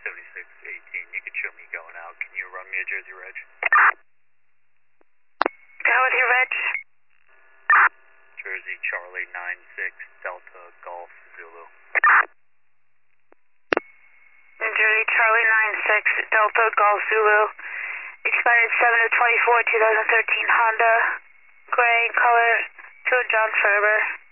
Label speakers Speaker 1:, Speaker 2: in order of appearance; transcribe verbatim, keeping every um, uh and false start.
Speaker 1: seventy-six eighteen. You can show me going out. Can you run me a Jersey Reg?
Speaker 2: Go with your Reg.
Speaker 1: Jersey Charlie nine six Delta Golf Zulu.
Speaker 2: New Jersey Charlie nine six Delta Golf Zulu. Expired seven of twenty-four, twenty thirteen Honda. Gray color to John Ferber.